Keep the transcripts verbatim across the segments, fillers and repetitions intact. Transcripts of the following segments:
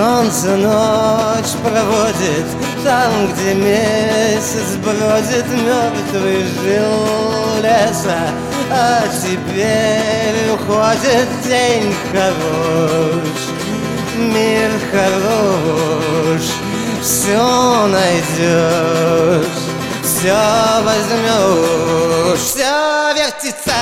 Солнце ночь проводит там, где месяц бродит, мертвый жил леса, а теперь уходит день хорош, мир хорош, все найдешь, все возьмешь, все вертится.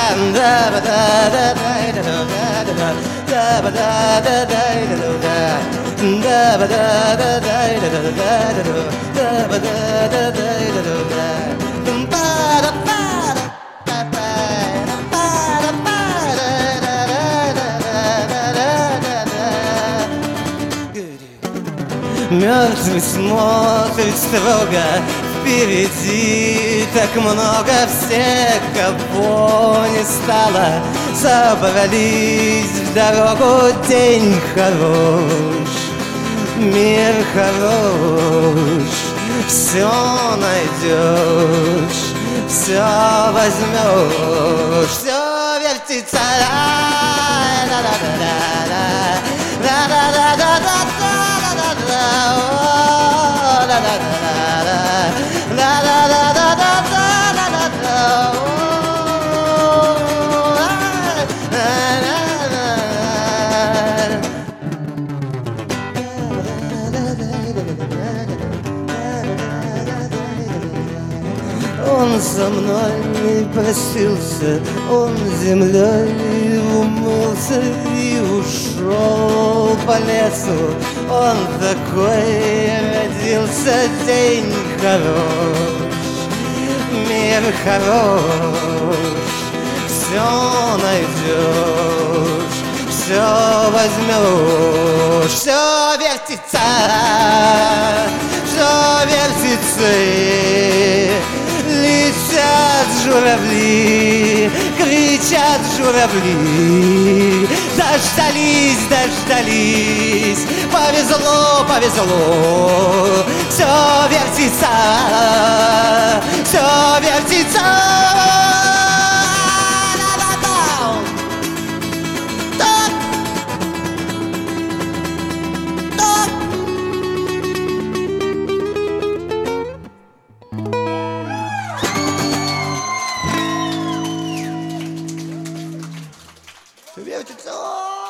Мертвый смотрит строго впереди, так много всех, кого не стало, собрались в дорогу. День хорош, мир хорош, все найдешь, все возьмешь, все вертится. Он со мной простился, он землей умылся и ушел по лесу. Он такой родился. День хорош, мир хорош, все найдешь, все возьмешь, все вертится, все вертится. Летят журавли, кричат журавли, дождались, дождались, повезло, повезло, все вертится, все вертится. Вертится.